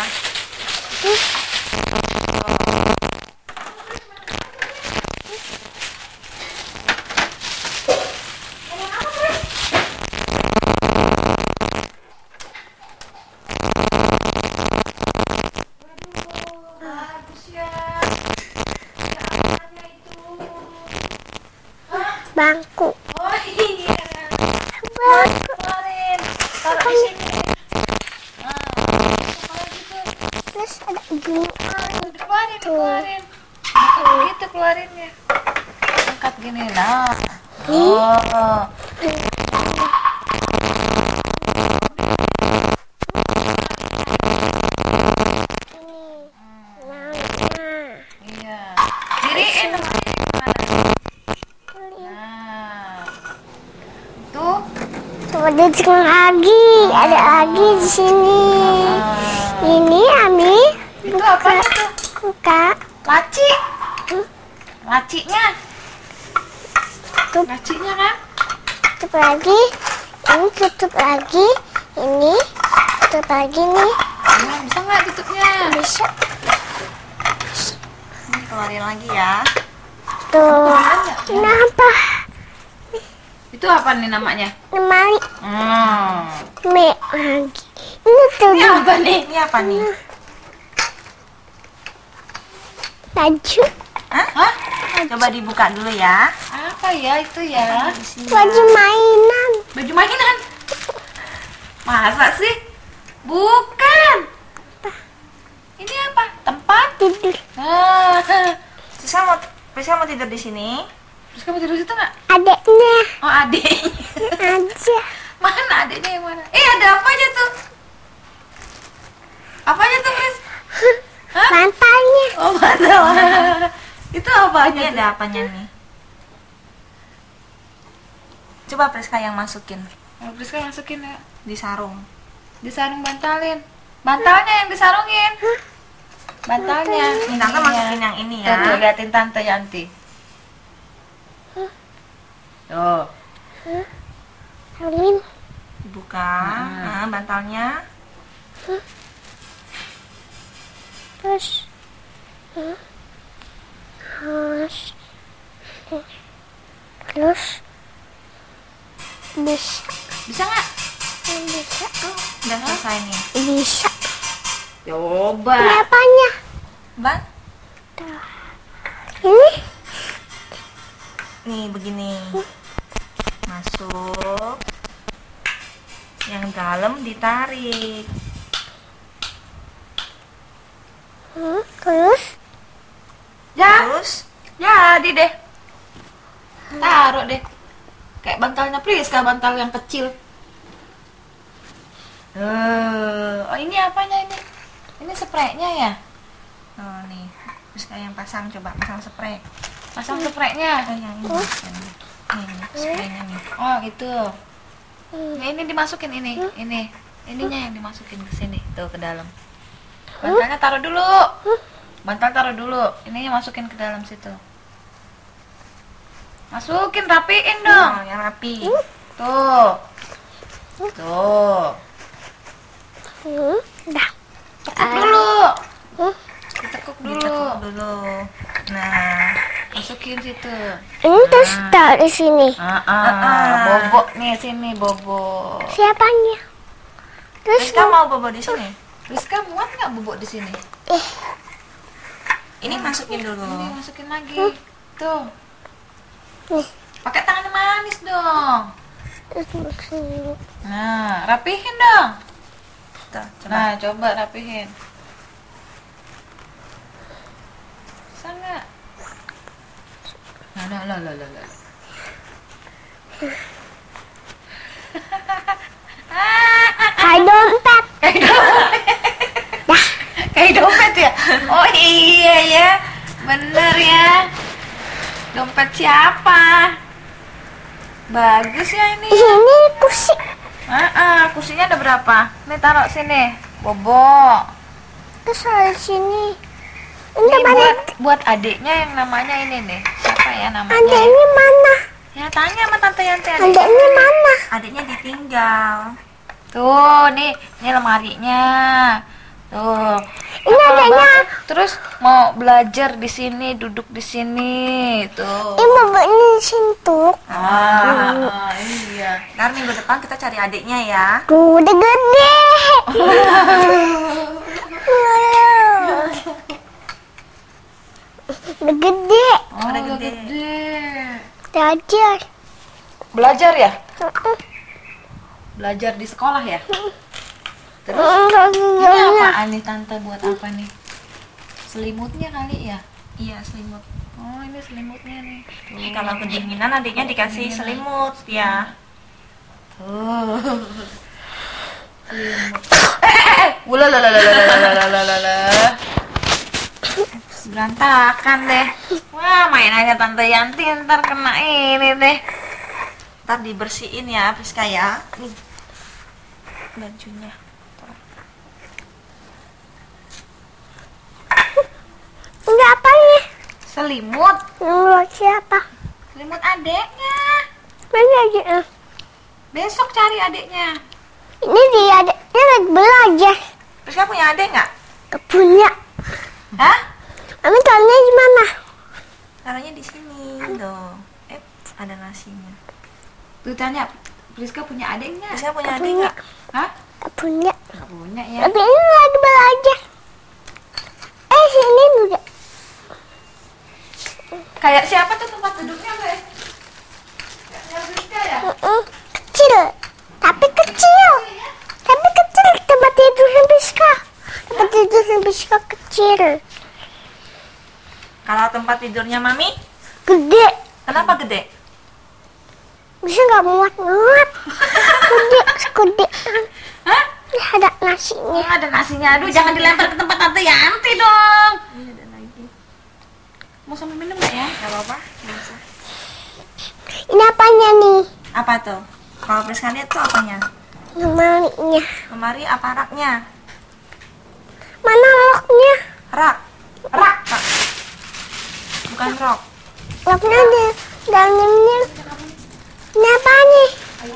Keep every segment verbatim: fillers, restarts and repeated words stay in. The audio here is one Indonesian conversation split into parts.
Bangku. Oh iya. Bangku. Keluarin. Taruh di sini. Nah, kalau gitu. Terus ada gini. Tuh, dikeluarin, dikeluarin. Bukan begitu keluarinnya. Angkat gini, nah. Oh. Iya. Diriin namanya gimana? Nah. Tuh. Ada lagi, ada lagi di sini. Ini Ami. Itu apa itu? Buka. Laci. Lacinya. Tutup. Lacinya kan? Tutup lagi. Ini tutup lagi. Ini tutup lagi nih. Nah, bisa nggak tutupnya? Bisa. Ini keluarin lagi ya. Tuh. Kenapa? Itu apa nih namanya? Lemari. Hmm. Me lagi. Ini tuh Ini apa nih? Ini apa nih? baju. Hah? Hah? Coba dibuka dulu ya. Apa ya itu ya? Baju mainan. Baju mainan. Masa sih? Bukan. Ini apa? Tempat Tidur. Ah. Sisa mau, Sisa mau tidur di sini? Terus kamu tidur di situ nggak? Adeknya Oh, adiknya. aja. Mana adiknya yang mana? Eh, ada apa aja tuh? Apa aja tuh, Pris? Hah? Bantalnya. Oh, bantal. Itu apanya? Ini ada apanya nih? Coba Priska yang masukin. Oh, Priska masukin ya. Di sarung. Di sarung bantalin. Bantalnya yang disarungin. Bantalnya. Ini tante masukin yang ini ya. Tuh, liatin tante Yanti. Tuh. Salin. Buka. Nah, bantalnya. Terus. Terus. Terus. Bisa. Bisa nggak? Bisa. Tuh, udah selesai nih. Bisa. Coba. Berapanya? Ban? Ini. Nih begini. Masuk. Yang dalam ditarik. Hmm, terus. Ya. Terus? Jadi deh. Taruh deh. Kayak bantalnya Priska, bantal yang kecil. Uh, oh ini apanya ini? Ini spraynya ya? Oh nih, Priska yang pasang, coba pasang spray. Pasang spraynya. Oh yang ini. Ini, ini spraynya nih. Oh itu. Nah, ini dimasukin ini, ini. Ininya yang dimasukin ke sini, tuh ke dalam. Bantalnya taruh dulu. Bantal taruh dulu. Ininya masukin ke dalam situ. Masukin, rapiin dong. Oh, yang rapi. Tuh. Tuh. Hmm, dah. Tekuk dulu. Hmm. Ditekuk dulu. Ditekuk dulu. Nah, masukin situ. Ini terus taruh di sini. Ah, ah, bobok nih sini bobok. Siapanya? Terus Rizka mau bobok di sini? Rizka muat nggak bobok di sini? Eh. Ini masukin dulu. Ini masukin lagi. Hmm. Tuh. Nih. Pakai tangan manis dong. Terus masukin. Nah, rapihin dong. Tuh, coba. Nah, coba rapihin. Bisa nggak? Nah, nah, lah, lah, lah, lah. Kayak dompet. Kayak dompet. Dah. Kayak dompet ya? Oh iya ya. Bener ya. Dompet siapa? Bagus ya ini. Ini kursi. Ah, ah, kursinya ada berapa? Nih taruh sini. Bobok. Terus ada di sini. Ini Ini mana? buat buat adiknya yang namanya ini nih. Siapa ya namanya? Adeknya mana? Ya tanya sama tante Yanti. Adeknya mana? Adiknya ditinggal. Tuh, nih, ini lemarinya. Tuh. Ini Hafal adanya. banget. Terus mau belajar di sini, duduk di sini. Tuh. Ini mau ini sentuh. Ah, iya. Ntar minggu depan kita cari adiknya ya. Tuh udah gede. Udah gede. Oh, udah gede. Belajar. Belajar ya? Belajar di sekolah ya? Terus ini apaan nih tante, buat apa nih? Selimutnya kali ya? Iya, selimut. Oh, ini selimutnya nih. Tuh. Kalau kedinginan adiknya dikasih selimut ya. Tuh. Selimut. Eh, eh, eh. Wula la la la la la la la la la. Berantakan deh. Wah, main aja tante Yanti, ntar kena ini deh. Ntar dibersihin ya Priska ya. Nih bajunya. Ini apa nih? Selimut. Menurut siapa? Selimut adeknya. Mana aja? Besok cari adeknya. Ini dia ada. Ini lagi belajar. Priska punya adik nggak? Gak punya. Hah? Mami taruhnya di mana? Taruhnya di sini dong. Eh, ada nasinya. Tuh tanya, Priska punya adik nggak? Priska punya Gak adik punya. nggak? Hah? Gak punya. Nggak punya ya. Tapi ini lagi belajar. Eh sini juga. Kayak siapa tuh tempat duduknya, Be? Kayak Priska ya? Mm-mm. Kecil. Tapi kecil. Tapi kecil tempat tidur Biska. Tempat tidur Biska kecil. Kalau tempat tidurnya Mami, Gede. kenapa gede? Bisa nggak muat-muat. Gede, segede. Hah? Ini ada Oh, nasinya. ada nasinya. Aduh, jangan dilempar ke tempat tante Yanti dong. Ini ada lagi. Mau sambil minum nggak ya? Gak apa-apa. Bisa. Ini apanya nih? Apa tuh? Kalau Priska lihat tuh apanya? Lemarinya. Lemari apa raknya? Mana loknya? Rak. Rak. Rak. Bukan rok. Loknya di dalamnya. Ini apa nih?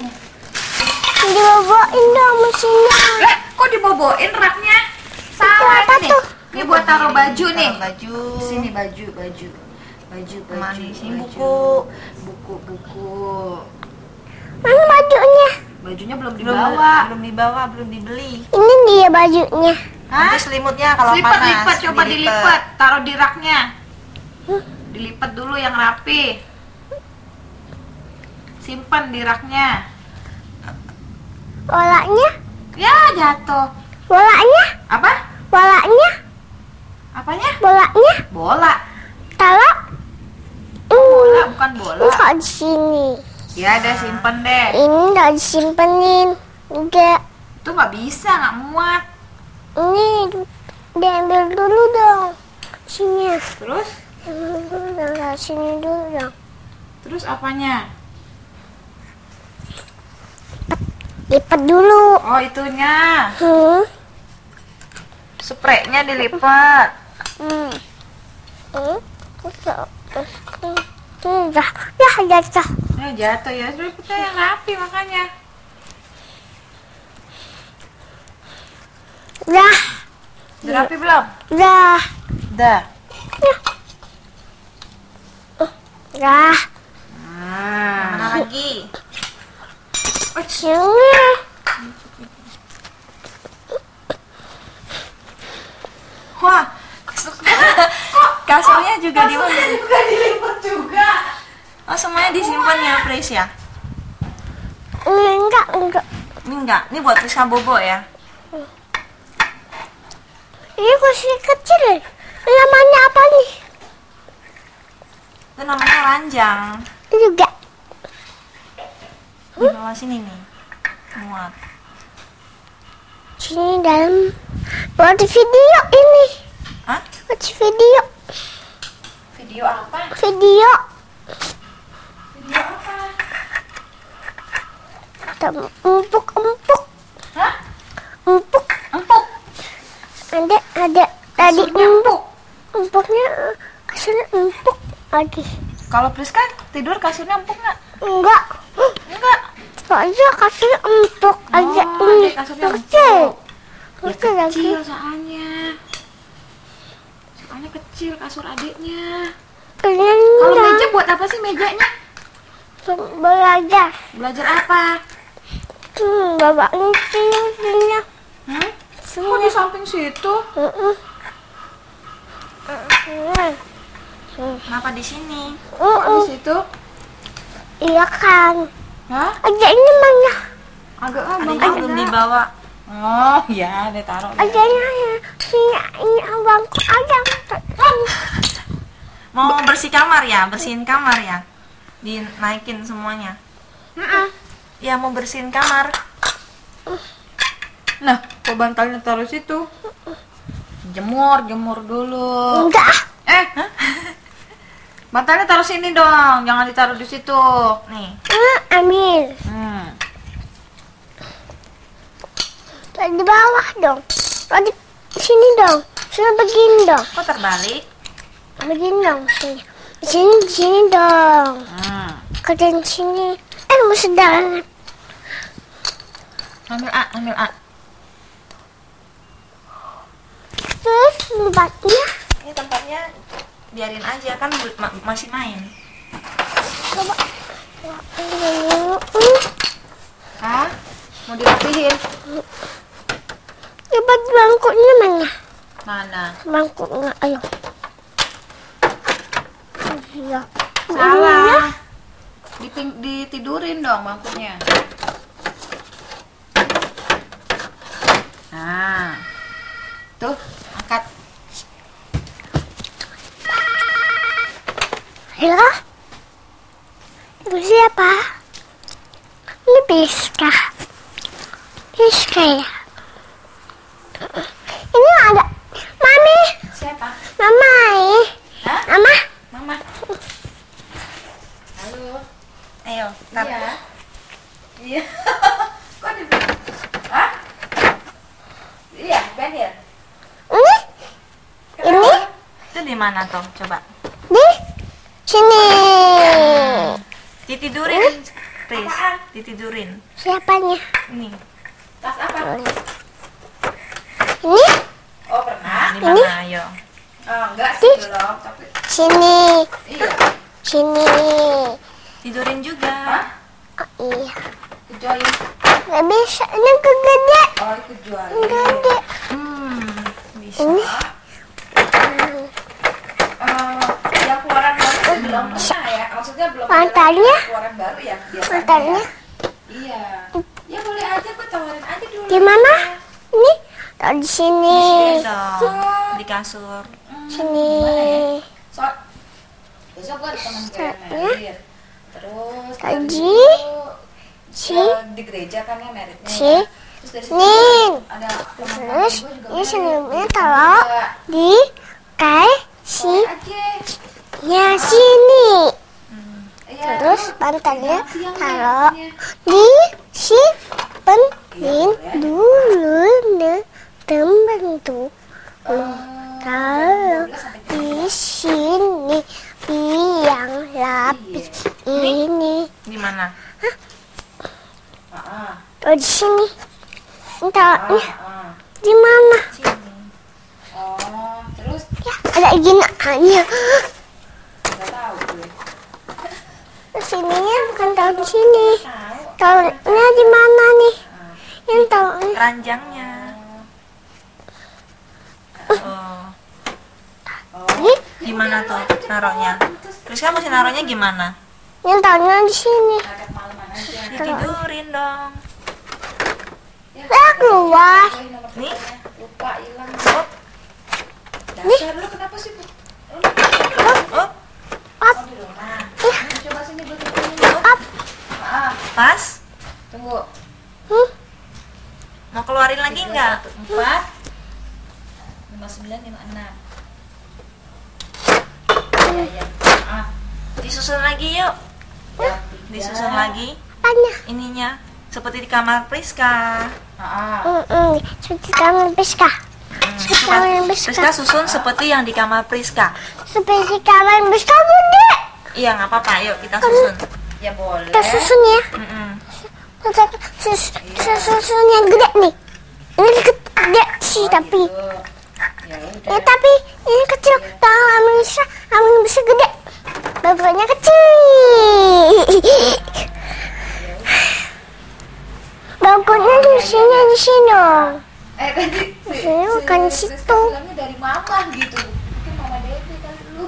Dibawain dong mesinnya. Lah, kok diboboin raknya? Itu Salah apa ini. tuh? Ini buat taruh baju nih. Taruh baju. Sini baju, baju. Baju, baju. Mana di sini baju. buku. Buku, buku. Mana bajunya? Bajunya belum Belum dibawa. belum dibawa, belum dibeli. Ini dia bajunya. Hah? Nanti selimutnya kalau Lipat, panas. lipat, coba dilipet. dilipat. Taruh di raknya. Dilipat dulu yang rapi. Simpan di raknya. Bolanya? Ya, jatuh. Bolanya? Apa? Bolanya? Apanya? Bolanya? Bola. Taruh. Bola, Hmm. bukan bola. Ini kok di sini? Ya, udah simpen deh. Ini udah disimpenin. Enggak. Itu nggak bisa, nggak muat. Ini diambil dulu dong. Sini. Terus? Ambil dulu dong. Sini dulu dong. Terus apanya? Lipat dulu. Oh, itunya. Hmm. Spraynya dilipat. Hmm. Hmm. Hmm. Hmm. Dah. Dah jatuh. Ya, jatuh ya. Terus kita yang rapi makanya. Dah. Udah rapi belum? Dah. Udah. Dah. Nah. Mana lagi? Sini. Wah. Kasurnya juga di juga dilipat juga. Oh, semuanya disimpan ya, Pris ya? Enggak, enggak. Ini enggak. Ini buat Priska bobo ya. Ini kursi kecil. Namanya apa nih? Itu namanya ranjang. Ini juga. Di bawah sini nih. Muat. Sini dalam. Buat video ini. Hah? Buat video. Video apa? Video. Video apa? Empuk, empuk. Hah? Empuk. Empuk. Ada, ada. Tadi Kasurnya empuk. Empuknya kasurnya empuk lagi. Kalau Priska tidur kasurnya empuk nggak? Enggak. Enggak. Soalnya kasurnya empuk aja Oh, ini. ada kasurnya Kecil. empuk. Ya Itu lagi. kecil soalnya. Soalnya kecil kasur adiknya. Kalian Kalau enggak. meja buat apa sih mejanya? Belajar. Belajar apa? Hmm, bapaknya sini. Hmm? Kok di samping situ? Heeh. Heeh. Kenapa di sini? Kok di situ? Iya kan. Hah? Adanya mana? Agak ah, Adanya belum dibawa. Oh, ya, dia taruh. deh. Adanya sini ini abangku ada. Mau bersih kamar ya? Bersihin kamar ya? Dinaikin semuanya. Heeh. Ya mau bersihin kamar. Nah, kok bantalnya taruh situ? Jemur, jemur dulu. Enggak. Eh, bantalnya taruh sini dong, jangan ditaruh di situ. Nih. Eh, ambil. Hmm. Di bawah dong. Oh, di sini dong. Sini begini dong. Kok terbalik? Begini dong sini. Di sini di sini dong. Hmm. Kerjaan sini. Eh, mesti jalan. Ambil A, ambil A. Terus tempatnya. Ini tempatnya biarin aja kan bel- ma- masih main. Coba. Hmm. Hah? Mau dirapihin? Coba bangkunya mana? Mana? Bangkunya, ayo. Iya. Salah. Diping- ditidurin dong bangkunya. Nah. Tuh, angkat. Halo? Ibu siapa? Ini Biska. Biska ya? Ini ada. Mami. Siapa? Mama eh. Hah? Mama. Mama. Halo. Ayo, tar. Iya. Iya. Kok di Hah? Iya, Ben ya. Ini? Ini? Itu di mana tuh? Coba. Di sini. Ditidurin, please. Ditidurin. Siapanya? Ini. Tas apa? Ini? Oh, pernah? Di mana? Ayo. Oh, enggak sih belum, tapi Sini. iya. Sini. Tidurin juga. Oh iya. Kejualin. Gak bisa. Ini kegede. Oh, kejualin. Gede. Hmm, bisa. Ini. Eh, yang keluaran baru tuh belum pernah ya. Maksudnya belum ada Mantannya? keluaran baru ya biasanya. Mantannya? ya. Iya. Ya boleh aja, kok tawarin aja dulu. Di mana? Ini? Tahu di sini. Di dong. Di kasur. Sini. So, besok gua ada teman gue yang merit. Terus Tadi. Si. eh, di gereja kan ya meritnya. Si. ya. Terus dari situ Nih. ada teman Terus gue juga ini merit. senyumnya Dia taruh juga. di kai si Boleh aja. ya sini. Iya, Terus lu bantalnya jangan siang ya, taruh makanya. di si penting dulu ne temen tuh. Taruh di sini biang lapis ini. Di mana? Ah, Oh di sini. Taruhnya ah. di mana? Sini. Oh, terus Ya ada gini hanya. nggak tahu gue. Sininya bukan taruh di sini. Tahu. Taruhnya di mana nih? Yang taruhnya Keranjangnya. Oh. ini, Di mana tuh naruhnya? Terus kamu mesti naruhnya gimana? yang taruhnya di sini. Agak malaman aja. Ditidurin dong. Saya keluar. Gue nomor Nih. teleponnya lupa hilang. Oh, Dasar lu kenapa sih? Bu? oh, Up, Oh, di rumah. Coba sini gue tutupin. up. Ah, pas. tunggu. Hmm. Mau keluarin lagi nggak? Empat. Lima sembilan lima enam. Iya iya. Ah, Disusun lagi yuk. ya. Disusun lagi Apanya? ininya. Seperti di kamar Priska. Ah, Hmm, hmm. Seperti kamar Biska. Hmm, Seperti coba. kamar Biska. Priska susun seperti yang di kamar Priska. Seperti kamar Biska bude. Iya nggak apa-apa. Yuk kita susun. ya boleh. Kita susun ya. Mm-mm. Kita sus, susun yang gede nih. Ini gede. sih tapi. Ya tapi ini kecil. Tahu Amin bisa, Amin bisa gede. Bapaknya kecil. Bagusnya di sini di sini dong. Eh tadi Ini bukan di situ. bilangnya dari mama gitu. Mungkin mama Dede kali dulu.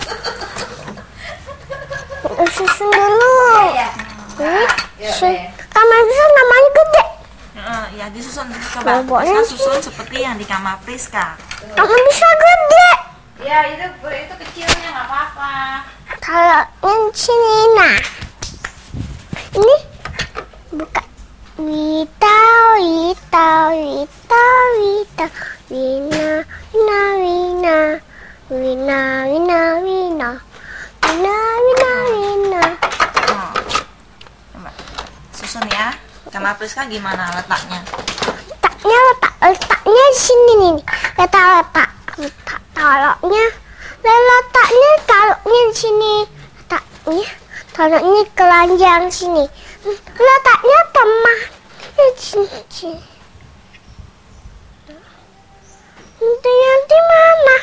Susun dulu. Ya. Ini Ya, su- ya. kamar bisa namanya gede. Heeh, ya disusun coba. Boboknya Priska susun seperti yang di kamar Priska. Kamar bisa gede. Ya itu itu kecilnya nggak apa-apa. Kalau yang sini nah. Ini buka. Wita, wita, wita, wita, wina, wina, wina, wina, wina, wina, wina, wina, wina. Oh. Coba susun ya. Kamar Priska gimana letaknya? Letaknya letak letaknya di sini nih. Letak letak letak taruhnya. Letaknya taruhnya di sini. Letaknya taruhnya keranjang sini. Letaknya temah di sini. Itu yang di mana?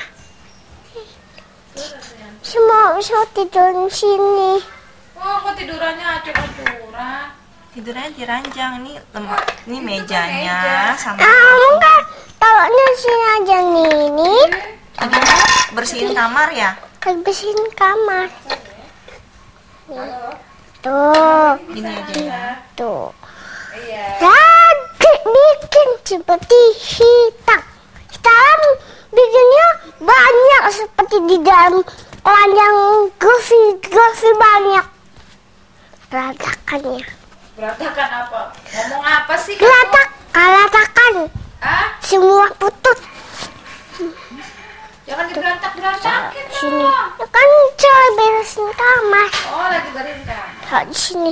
Semua bisa tidur di sini. Oh kok tidurannya acur-acuran. Tidurnya di ranjang. Ini tempat, ini mejanya sama. Ah, enggak. Taruhnya di sini aja nih. Ini Lagi bersihin kamar ya? lagi bersihin kamar. Nih. Tuh, Gini aja ya. tuh. Iya. Tadi bikin seperti hitam. Hitam bikinnya banyak seperti di dalam keranjang gofi gofi banyak. Gelatakannya. Berantakan apa? Ngomong apa sih? kamu? Gelatak, gelatakan. Ah, Semua putut. jangan diberantak-berantakin Sini. dong. Ya kan coy beresin kamar. Oh lagi berin kan. Taruh di sini.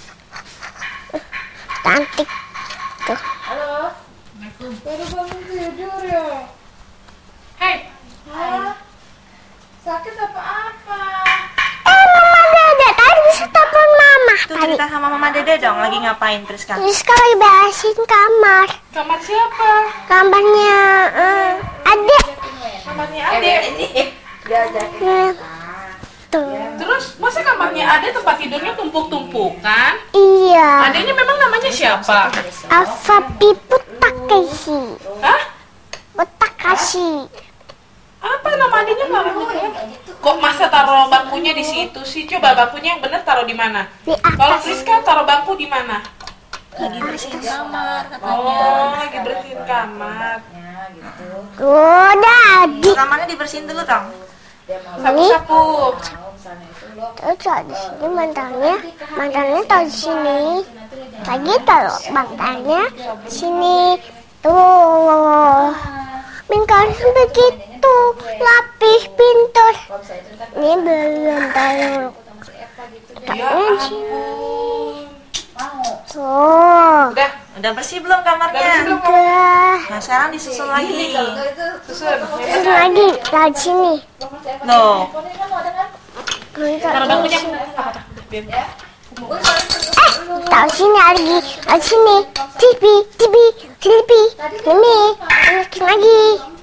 Cantik. Tuh. Halo. Baru bangun tidur ya. Hei. Hah? Sakit apa-apa? Eh, Mama Dede tadi bisa telepon Mama. Tuh Tadi. cerita sama Mama Dede dong. Lagi ngapain Priska? Terus lagi beresin kamar. Kamar siapa? Kamarnya eh, adik. Kamarnya Ade. Ini. Diajakin. Eh, Tuh. Terus masa kamarnya ada tempat tidurnya tumpuk-tumpukan? Iya. Adanya memang namanya siapa? Alfa Pipu Takeshi. Hah? Takashi. Apa nama adanya namanya? Kok masa taruh bangkunya di situ sih? Coba bangkunya yang benar taruh di mana? Di Kalau atas. Priska taruh bangku di mana? Lagi bersihin kamar katanya. Oh, lagi bersihin kamar. Tuh, Dadi. Kamarnya dibersihin dulu dong. Sapu-sapu. Terus di sini mantannya, mantannya taruh di sini. Lagi taruh mantannya di sini. Tuh. Bingkai begitu, lapis pintar. Ini belum taruh. Ya Letaknya di sini. ampun. Tuh. Udah, Udah bersih belum udah bersih kamarnya? belum? Udah. Nah sekarang disusun lagi. Susun. Terus lagi taruh di sini. Loh, Taruh bangkunya. Eh, taruh sini lagi, taruh sini. T V, T V, T V. Ini, naikin lagi.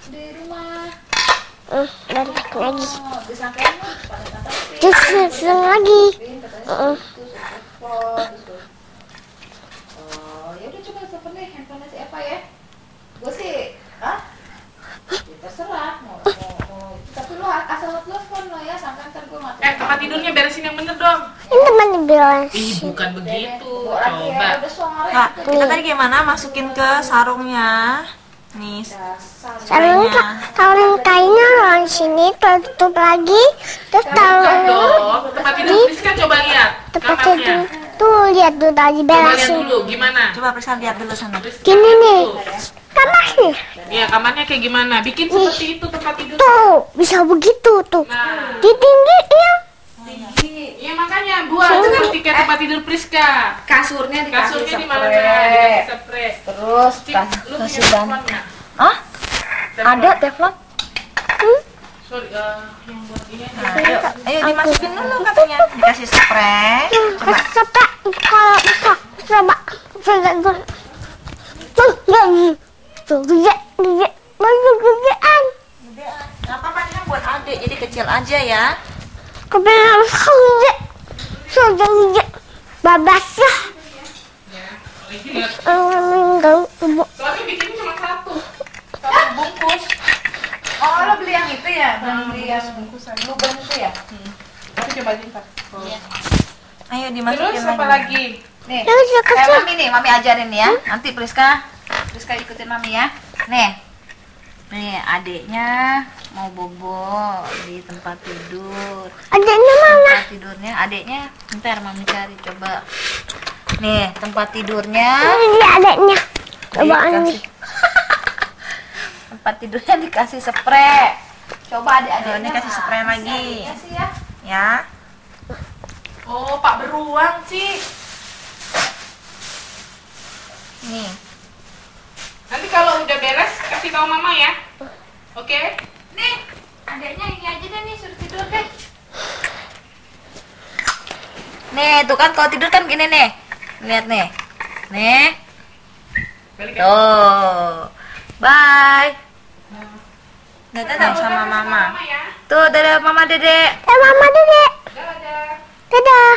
Hmm, dan naikin lagi. Terus susun lagi. Hmm. Oh, ya udah coba telepon deh handphone si Eva ya. Gue sih, ah, ya terserah mau, mau, mau. Tapi lu asal telepon lo ya, sampai ntar gue mati. Eh, tempat tidurnya beresin yang bener dong. Ini teman bilang. Ih, bukan begitu. Bawa lagi ya, Coba. udah sore. Kak, kita tadi gimana masukin ke sarungnya? Nih, Sarung sarung kainnya orang sini tutup lagi. Terus Bukan taruh dong. Tempat tidur Priska coba lihat tempat kamarnya. tidur. Tuh lihat tuh tadi Coba lihat beresin. dulu gimana. coba Priska lihat dulu sana. Priska Gini lihat nih. dulu. Kamarnya. Iya, kamarnya kayak gimana? Bikin seperti itu tempat tidur. Tuh bisa begitu tuh. Nah, Di tingginya. iya makanya buat seperti kayak tempat tidur Priska. Kasurnya dikasih Kasurnya di mana? spray. Dikasih spray. Terus Cik, kas- lu punya kasih ban. telepon nggak? Hah? Telepon. Ada teflon? Sorry, eh, yang buat ini aja. Nah, ayo, ayo dimasukin dulu katanya. Dikasih spray. Coba. Coba kalau bisa coba coba tuh tuh tuh tuh tuh gede jadi kecil aja ya. Kepengen harus kerja. Sudah kerja. Babas ya. Enggak, ibu. Soalnya bikinnya cuma satu. Satu bungkus. Oh, lo beli yang itu ya? Beli yang bungkusan lubang itu ya? Tapi coba ntar. Ayo dimasukin Terus apa lagi? Nih, Terus ya eh, kecil. mami nih, mami ajarin nih ya. Nanti Priska, Priska ikutin mami ya. Nih, nih adiknya mau bobo di tempat tidur. Adanya mana? Tempat tidurnya, adiknya, bentar mami cari coba. Nih, tempat tidurnya. Ini dia adanya. Coba ini. Dikasih- tempat tidurnya dikasih spray. Coba adik-adiknya. Oh, ini kasih spray Mas. lagi. Adiknya sih ya. Ya. Oh, Pak beruang sih. Nih. Nanti kalau udah beres kasih tahu mama ya. Oke? Nih, adiknya ini aja deh nih, suruh tidur deh. Nih, tuh kan kalau tidur kan gini nih. Lihat nih. Nih. Balik ya. Tuh. Bye. Dadah dong sama mama. Mama ya. Tuh, dadah mama dedek. Eh, mama dedek. Dadah. Dadah.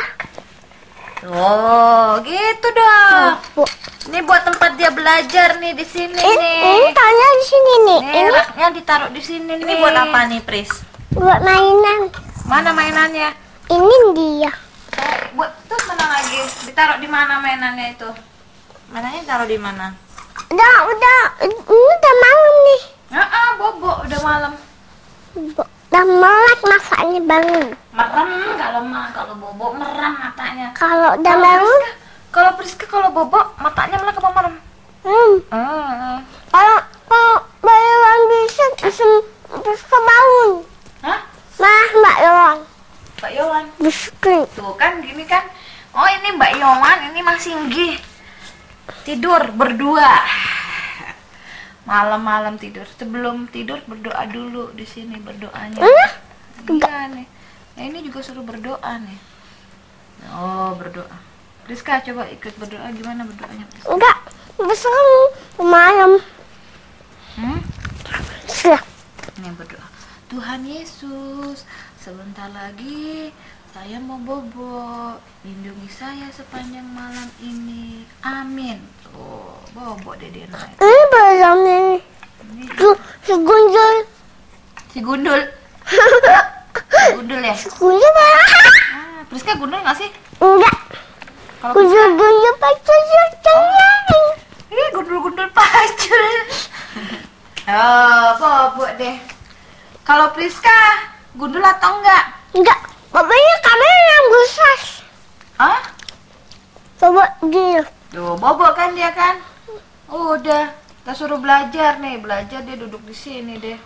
Oh, gitu dong. Bu. Ini buat tempat dia belajar nih di sini Ini, nih. ini tanya di sini nih. Nih, Ini raknya ditaruh di sini nih. Ini buat apa nih, Pris? buat mainan. Mana mainannya? Ini dia. Eh, buat tuh mana lagi? Ditaruh di mana mainannya itu? Mananya taruh di mana? Udah, udah. Ini udah malam nih. Ah, ah, bobo udah malam. Bu- Udah melek masaknya bangun. Merem kalau mah kalau bobo merem matanya. Kalau udah Kalau bangun, Priska- Kalau Priska kalau bobo matanya melek apa merem? hmm. Hmm. Kalau kalau Mbak Yowan bisa bisa bisa bangun. Hah? Mah Mbak Yowan Mbak Yowan. bisa. Tuh kan gini kan. Oh, ini Mbak Yowan, ini Mas Singgi. Tidur berdua. Malam-malam tidur. Sebelum tidur berdoa dulu di sini berdoanya. Hmm? Iya nih. Nah, ini juga suruh berdoa nih. Oh, berdoa. Priska coba ikut berdoa, gimana berdoanya, Priska? Enggak, bisa malam. Hmm? Bisa. Ini berdoa. Tuhan Yesus, sebentar lagi saya mau bobo. Lindungi saya sepanjang malam ini. Amin. Tuh, bobo dede naik. Ini belum ini. Ini Tuh, segundul. si gundul. Si gundul ya? Segundul apa? Ah, Priska gundul nggak sih? Enggak. Kalau Priska, Gundul-gundul pacar-pacarnya. ini gundul-gundul pacul. Oh, bobo deh. Kalau Priska gundul atau enggak? Enggak. Bapaknya kamera yang besar. Hah? Coba dia. Tuh, bobo kan dia kan? Udah, kita suruh belajar nih, belajar dia duduk di sini deh.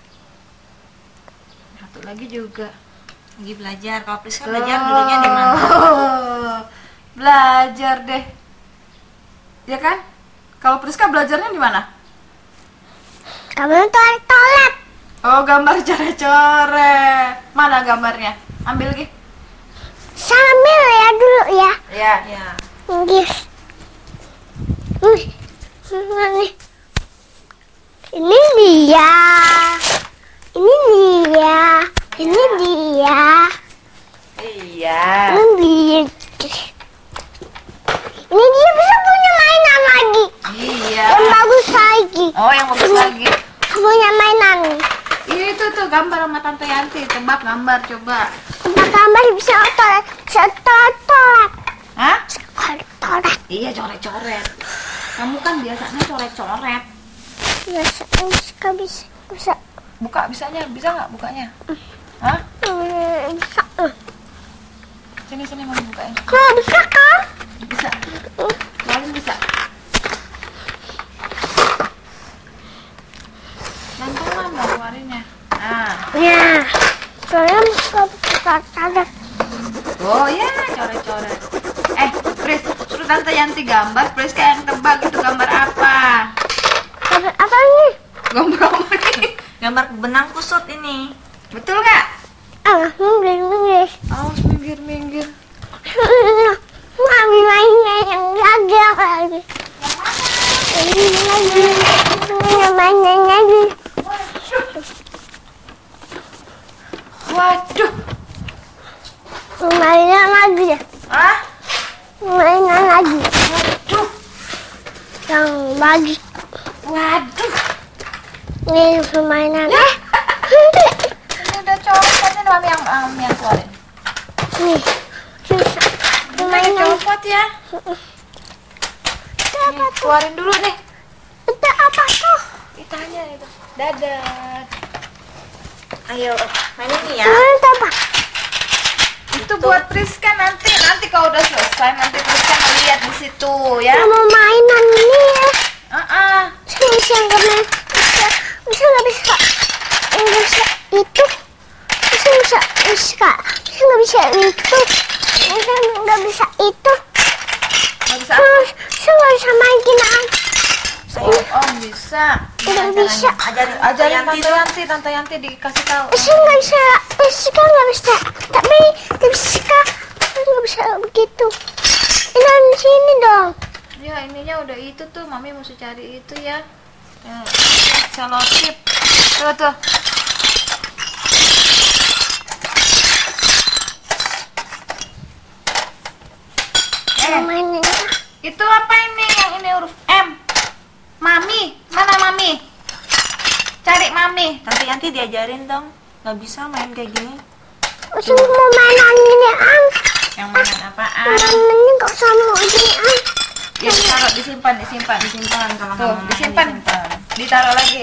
Satu lagi juga. Lagi belajar. Kalau Priska belajar dulunya di mana? Oh, belajar deh. Ya kan? Kalau Priska belajarnya di mana? Kamera toilet-toilet. Oh, gambar coret-coret. Mana gambarnya? Ambil lagi. Sambil ya dulu ya. Ya. Ya. Inggris. Nih. Ini. Ini dia. Ini dia. Ini dia. Iya. Ini dia. Ini dia bisa punya mainan lagi. Iya. Yang bagus lagi. Oh, yang bagus lagi. Punya mainan nih. Iya, itu tuh gambar sama Tante Yanti. Tebak gambar coba. Tempat gambar bisa toilet. Bisa toilet. Hah? Toilet. Iya, coret-coret. Kamu kan biasanya coret-coret. Bisa. Bisa. Bisa. Bisa. Buka bisanya, bisa nggak bukanya? Hah? Hmm, bisa. Sini sini mau bukain. Kalau bisa kan? Bisa. Kalian bisa. Gampang lah mau keluarinnya. Nah. Ya. Soalnya bisa toilet. Oh ya, coret-coret. Eh, Pris, suruh Tante Yanti gambar. Pris kayak yang tebak itu gambar apa? Tapi apa ini? Gambar apa nih? Gambar benang kusut ini. Betul nggak? Ah, minggir-minggir. Awas minggir-minggir. Mami mainnya yang gagal lagi. Ini lagi. Ini mainnya lagi. Waduh. Mainan lagi ya. Ah? Mainan lagi. Waduh. Yang lagi. Waduh. Ini permainan. Ya. Eh, Ini udah copot nih mami yang mami yang keluarin. nih. Bisa. Ini Permainan. copot ya. Itu apa Nih, tuh? keluarin dulu nih. Itu apa tuh? Ditanya itu. Dadah. Ayo, main ini ya. Itu apa? Itu buat Priska nanti. Nanti kalau udah selesai nanti Priska ngeliat di situ ya. Mau mainan ini ya. Ah, ah. Saya bisa nggak main. Bisa. Bisa nggak bisa. Nggak bisa itu. Bisa bisa. Bisa. Bisa nggak bisa itu. Bisa nggak bisa itu. Nggak bisa apa? Terus saya nggak bisa main ginian. Oh, oh bisa. Nggak bisa. Ajarin, Ajarin Yanti Tante dong. Yanti, Tante Yanti dikasih tahu. Bisa nggak bisa. Bisa nggak bisa. Tapi bisa. Nggak bisa begitu. Ini di sini dong. Ya ininya udah itu tuh, mami mesti cari itu ya. Ya, selotip. Tuh tuh. Eh, Mainan. itu apa ini? Yang ini huruf M. Mami, mana mami? Cari mami. Tante Yanti diajarin dong. Nggak bisa main kayak gini. Saya mau mainan ginian. Yang mainan apaan? Mainannya nggak sama ginian. Ya ditaruh, disimpan, disimpan, Disimpan kalau nggak Tuh, mau main, disimpan. disimpan. Ditaruh lagi.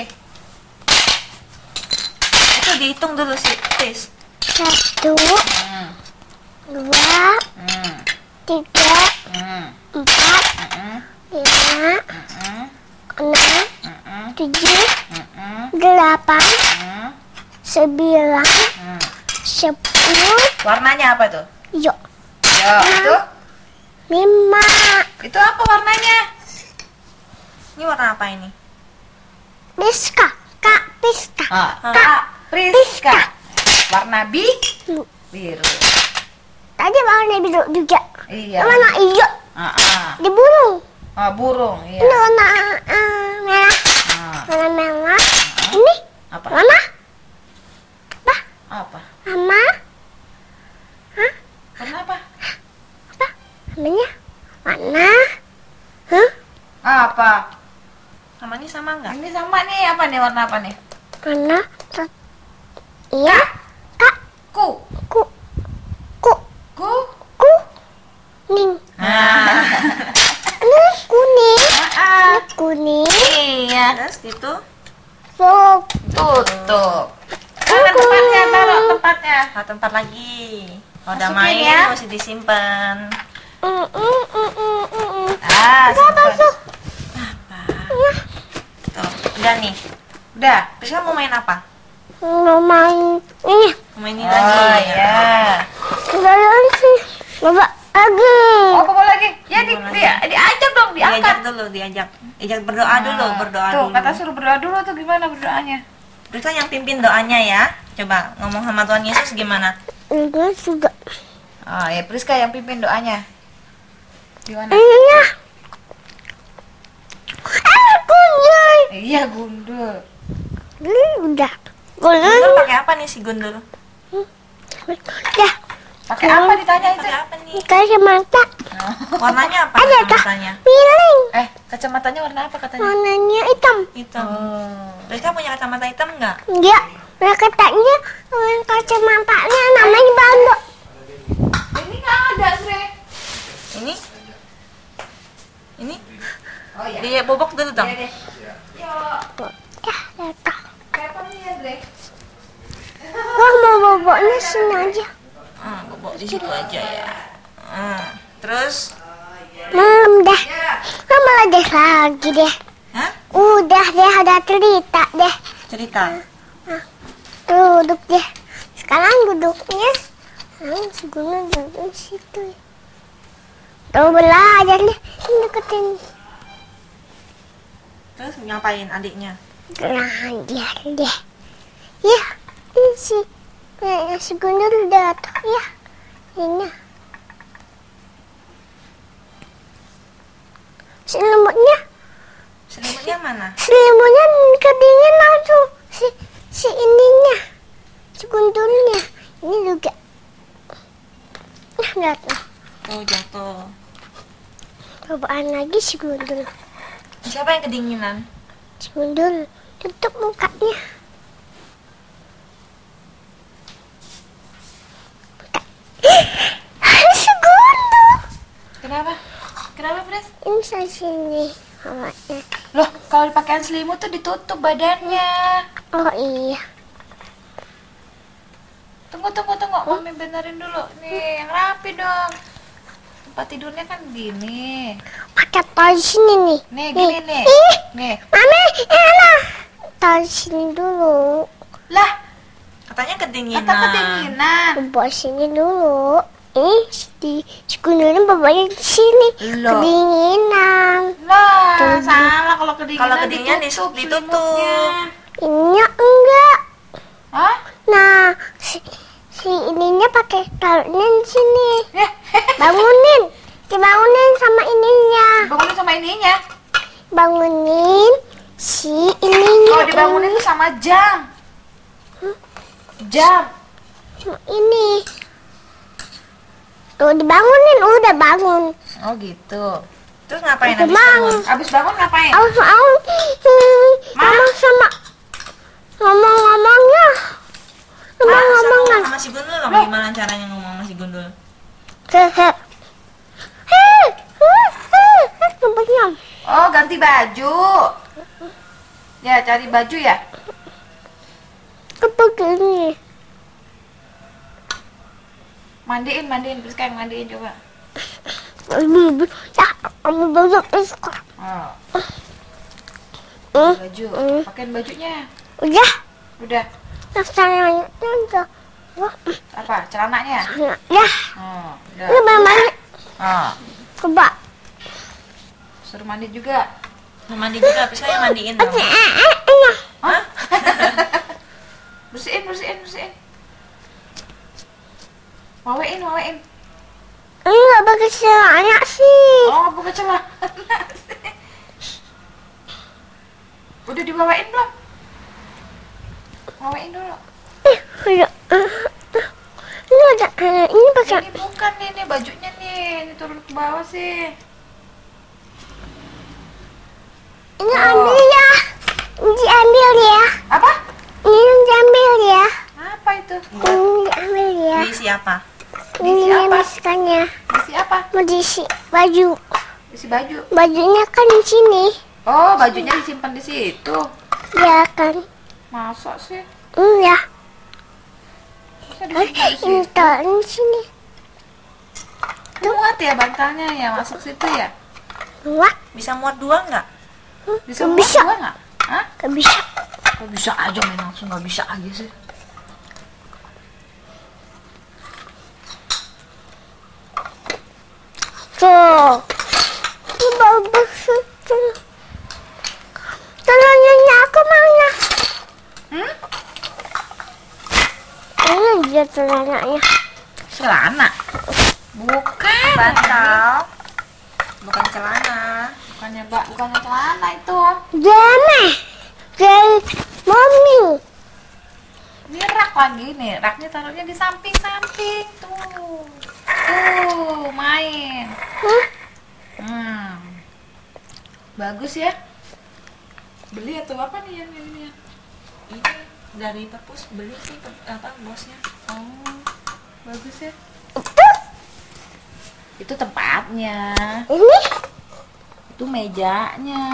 Itu dihitung dulu sih, Tis. Satu, Hmm. dua, Hmm. tiga, Hmm. empat, Hmm. lima, Hmm. enam, Hmm. tujuh, Hmm. delapan, Hmm. sembilan, Hmm. sepuluh, Warnanya apa tuh? yuk, Ya, itu. lima, Itu apa warnanya? Ini warna apa ini? Piska, Kak Piska. Ah, Ah. Kak Priska. Warna bi Biru. biru. Tadi warna biru juga. Iya. Warna hijau Ah, ah. di burung. Ah, burung, iya. Ini warna eh, merah, Ah, warna merah. Ini apa? warna apa? Apa? Mama, Warna apa? apa? Namanya warna? Hah? Apa? Namanya sama nggak? Ini sama nih, apa nih warna apa nih? Warna? tet- Iya, Kak. Ku. Ku, ku, Ku. ku, ning. Nah. Ini kuning, Ah, ah. ini kuning. Iya. Terus itu So, Tutup. Mana tempatnya? Taruh tempatnya. nah, tempat lagi. Kalau udah Masukin main ya. mesti disimpan. mm, mm, mm, mm, mm, mm. Ah, Apa simpan. tuh? Tuh, udah nih. Udah. Terus kamu mau main apa? Mau main ini. Mau main ini Oh lagi. iya. Jalan sih. Bapak lagi. Oh, bawa lagi. Ya di, Bawa di, lagi. diajak dong, Diajak diangkat. dulu, diajak. Diajak berdoa dulu, berdoa Tuh, dulu. kata suruh berdoa dulu tuh gimana berdoanya? Terus yang pimpin doanya ya. Coba ngomong sama Tuhan Yesus gimana? Ini juga. Oh, ya Priska yang pimpin doanya. Gimana? Ini ya. Eh, kunyai. Iya, gundul. Ini udah. Gundul Kunyai. pakai apa nih si gundul? Dah. Pakai apa ditanya itu? Pakai apa nih? Kasih mata. Warnanya apa Ada kah? kacamatanya? Piring. Eh, kacamatanya warna apa katanya? Warnanya hitam. Hitam. Oh. Rizka punya kacamata hitam nggak? Enggak. Nah, katanya eh, kacamatanya namanya Bando. Ini nggak ada, Sre. Ini? Ini? Oh iya. Dia bobok dulu dong. Iya deh. Yo, Ya, datang. siapa nih ya, Sre? Wah, mau boboknya sini aja. Ah, bobok di situ aja ya. Ah, terus? Hmm, dah. Ya. Kamu deh lagi deh. Hah? Udah deh, ada cerita deh. Cerita. Duduk deh. Sekarang duduknya. Sekarang sebelumnya duduk di situ. Tuh belajar deh. Ini deketin. Terus ngapain adiknya? Belajar deh. Ya, ini si. Kayaknya si Gundul datang ya. Ini. Selimutnya. Selimutnya mana? Selimutnya kedingin langsung si si ininya, si gundulnya. lagi si Gundul. Siapa yang kedinginan? Si Gundul tutup mukanya. Si Gundul. Kenapa? Kenapa, Pris? Ini saya sini hawanya. Loh, kalau pakaian selimut tuh ditutup badannya. Oh iya. Tunggu, tunggu, tunggu. Mami benerin dulu. Nih, yang rapi dong. Tempat tidurnya kan gini. Pakai taruh sini nih. Nih, gini nih. Ih, Nih. Mami, enak. Taruh sini dulu. Lah, Katanya kedinginan. kata kedinginan. Bawa sini dulu. Ih, di si Gundulnya bawanya di sini. Loh. Kedinginan. Lah, Tuh. salah kalau kedinginan. Kalau kedinginan ditutup ditutup. selimutnya. Ini enggak. Hah? Nah, si, si ininya pakai taruhnya di sini. Eh, Bangunin. Dibangunin sama ininya. bangunin sama ininya. Bangunin si ininya. Kalau dibangunin tuh sama jam. Jam. Sama ini. Tuh dibangunin, udah bangun. Oh gitu. Terus ngapain Udah habis bangun. bangun? Abis bangun ngapain? Aus aus. Hmm, Ma. ngomong sama ngomong-ngomongnya. Ah, sama Ngomong-ngomongnya. sama si Gundul dong. Gimana caranya ngomong sama si Gundul? Hehe. Hei, hei, hei, hei, tempatnya. Oh, ganti baju. Ya, cari baju ya. Apa gini? Mandiin, mandiin. Terus kayak mandiin coba. Aduh, ya, kamu banyak iskor. Oh, Hmm, baju. Hmm. Pakein bajunya. udah. Udah. Rasanya udah. Wah, Apa? Celananya? ya. Oh, Ini udah. banyak. Oh, Coba. suruh mandi juga. Mau mandi juga, habis saya mandiin dong. Eh, eh, eh, eh. Hah? Bersihin, bersihin, bersihin. Wawein, wawein. Ini nggak pakai celana sih. Oh, buka celah. Udah dibawain belum? Bawain dulu. Eh, udah. Eh, eh. Ini ada. eh, Ini pakai. Ini bukan nih, nih bajunya nih. Ini turun ke bawah sih. Ini Oh. ambil ya. Ini diambil ya. Apa? Ini diambil ya. Apa itu? Ini diambil ya. Ini siapa? Ini apa? masukkannya. Isi apa? Mau diisi baju. Isi baju. Bajunya kan di sini. Oh, bajunya disimpan di situ. Ya kan. Masa sih? Hmm, ya. Masa Eh, disimpan di ini situ? taruh di sini. Muat ya bantalnya ya masuk situ ya? Wah, Bisa muat dua nggak? Bisa Nggak muat bisa. juga nggak? Hah? gak bisa. Kok bisa aja main langsung nggak bisa aja sih? Tuh. Ini bagus itu. Celananya aku mana? Hmm? Ini dia celananya. Celana? Bukan. Bantal. Bukan celana. Bukannya mbak, bukannya celana itu. Jameh. Dari mami. Ini rak lagi nih, raknya taruhnya di samping-samping tuh. Tuh, main. Hah? Hmm. Bagus ya. Beli atau apa nih yang ini? Ini dari perpus beli sih per- apa bosnya. Oh, bagus ya. Itu. Itu tempatnya. Ini. Itu mejanya.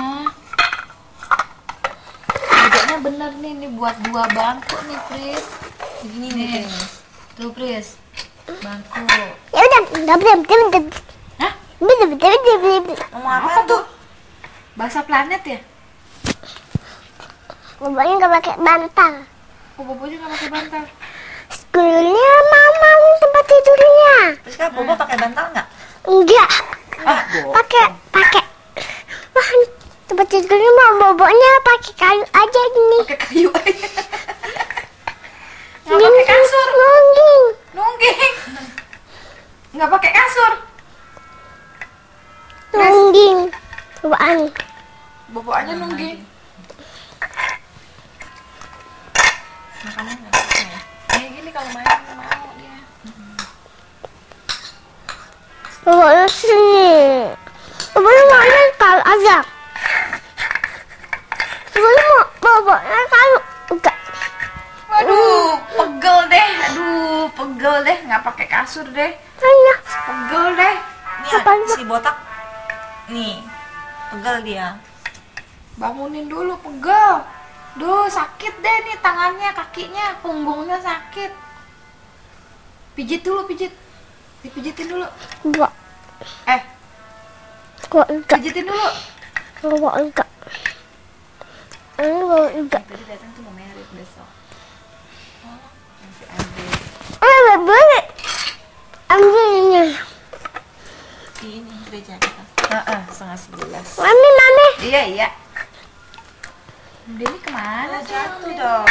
Mejanya bener nih, nih buat dua bangku nih, Pris. Begini Nih. nih. Tuh, Pris. Bangku. Ya udah. Udah, udah, udah, udah. Hah? Udah, udah, udah, udah, udah, udah. Ngomong Apa apa tuh? Bahasa planet ya? Bapaknya gak pakai bantal. Oh, bobonya nggak pakai bantal. Sebenarnya mama tempat tidurnya. Terus kan Bobo pakai bantal nggak? Enggak. Ah, Bo. Pakai, pakai. Wah, tempat tidurnya mau boboknya pakai kayu aja gini. Pakai kayu aja. Nggak pakai kasur. Nungging. Nungging. Nggak pakai kasur. Nungging. Cobaan. Boboannya nungging. Makannya nggak bisa ya? Kayak gini kalau main nggak mau dia. Boboknya sini. Boleh mau nakal aja. Boleh mau bawa nakal enggak. Waduh, pegel deh. Aduh, pegel deh. Nggak pakai kasur deh. Hanya Pegel deh. Nih Apaan, si botak. Nih. Pegel dia. Bangunin dulu, pegel. Duh, sakit deh nih tangannya, kakinya, punggungnya sakit. Pijit dulu, pijit. Dipijitin dulu. enggak. Eh, Kok enggak? pijitin dulu. Kok enggak? Enggak enggak. Tadi datang tuh mau merit besok. Oh, masih ambil. Eh, boleh. Ambilnya. Di ini gereja kita. Heeh, setengah sebelas. Mami, mami. Iya, iya. Dia ini kemana sih? Jatuh dong.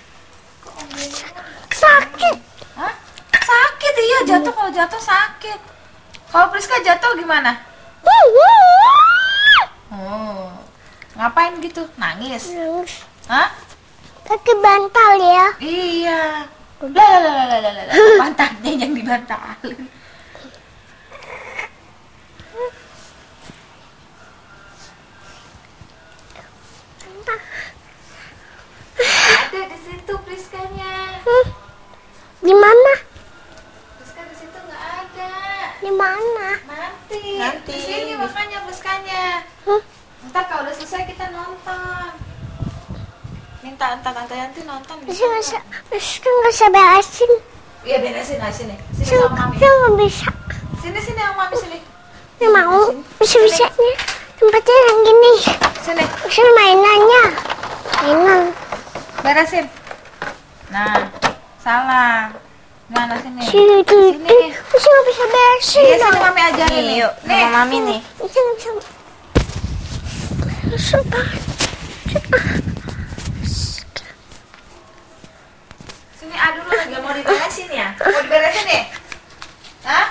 Sakit. Hah? Sakit, iya. Jatuh, kalau jatuh sakit. Kalau Priska jatuh gimana? Oh, ngapain gitu? Nangis? Hah? Pakai bantal ya. Iya. Lah lah lah lah lah lah. Pantatnya yang dibantalin. Ada di situ Priskanya. Hmm. Di mana? Priska di situ nggak ada. Di mana? Nanti. Nanti. Di sini makanya Priskanya. Hmm. Ntar kalau udah selesai kita nonton. Minta entar tante Yanti nonton. Bisa nggak bisa, bisa nggak bisa beresin. Iya beresin lah sini. Sini Bisa sama mami. bisa nggak bisa. Sini sini sama mami sini. Nggak mau. Bisa bisanya. Tempatnya yang gini. Sini. Bisa mainannya. Mainan. Beresin. Nah, salah. Mana sini? Sini tuh. Sini. Bisa nggak bisa beresin. Iya sini dong. mami ajarin Nih, nih. yuk. Nih. Sama mami nih. Bisa nggak bisa. Susah banget. Sini adu dulu lagi mau diberesin ya? Mau diberesin nih? Hah?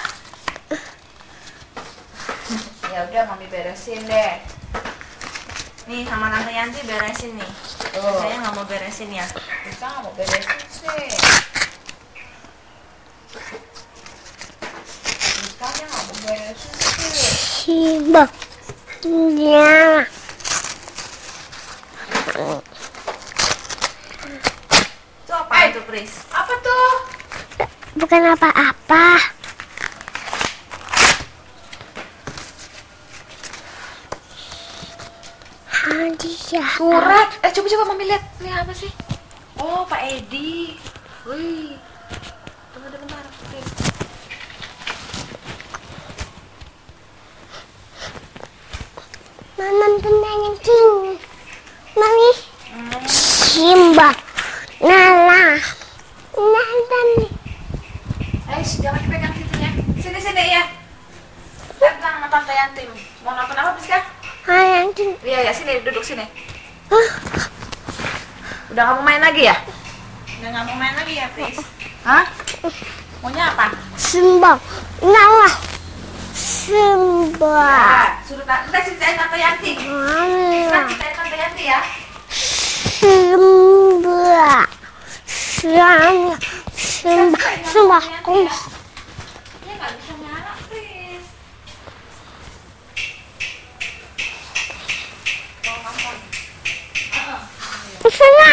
Ya udah mami beresin deh. Nih sama tante Yanti beresin nih. Tuh. Saya nggak mau beresin ya. Kita nggak mau beresin sih. Kita nggak mau beresin sih. Simba. Ya. Itu apa itu Pris? Apa tuh? Bukan apa-apa. Hadiah. Surat. Eh coba coba mami lihat. Ini apa sih? Oh Pak Edi. Wih. Tunggu dulu bentar. Pris. Mama tenangin king. Mami. Simba. Nala. Nala nih. Eh, jangan dipegang situnya. Sini sini ya. Pegang sama Tante Yanti. Mau nonton apa Priska? Ayang king. Iya ya, sini duduk sini. Udah nggak mau main lagi ya? Udah nggak mau main lagi ya Pris? Hah? Maunya apa? Simba. Nala. Simba. Ah, suruh ta- kita ceritain Tante Yanti. Kita Nala. ceritain Tante Yanti ya. Simba. Simba. Simba. Simba. Dia nggak bisa nyala, Pris. Mau nonton? Bisa